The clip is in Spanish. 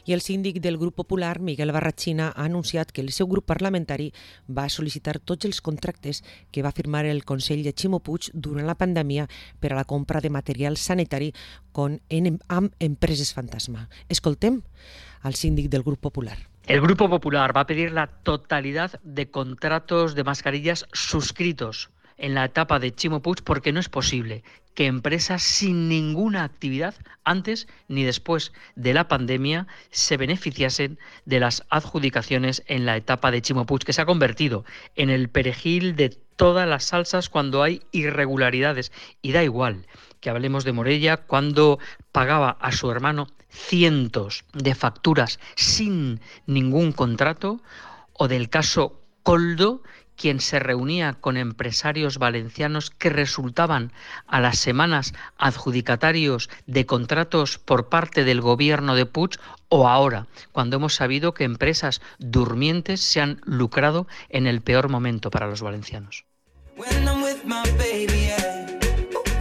I el síndic del grup popular, Miguel Barrachina, ha anunciat que el seu grup parlamentari va sol·licitar tots els contractes que va firmar el Consell de Ximo Puig durant la pandèmia per a la compra de material sanitari amb empreses fantasma. Escoltem al síndic del grup popular. El Grupo Popular va a pedir la totalidad de contratos de mascarillas suscritos en la etapa de Ximo Puig porque no es posible que empresas sin ninguna actividad antes ni después de la pandemia se beneficiasen de las adjudicaciones en la etapa de Ximo Puig, que se ha convertido en el perejil de todas las salsas cuando hay irregularidades. Y da igual que hablemos de Morella cuando pagaba a su hermano cientos de facturas sin ningún contrato, o del caso Koldo, quien se reunía con empresarios valencianos que resultaban a las semanas adjudicatarios de contratos por parte del gobierno de Puig, o ahora, cuando hemos sabido que empresas durmientes se han lucrado en el peor momento para los valencianos.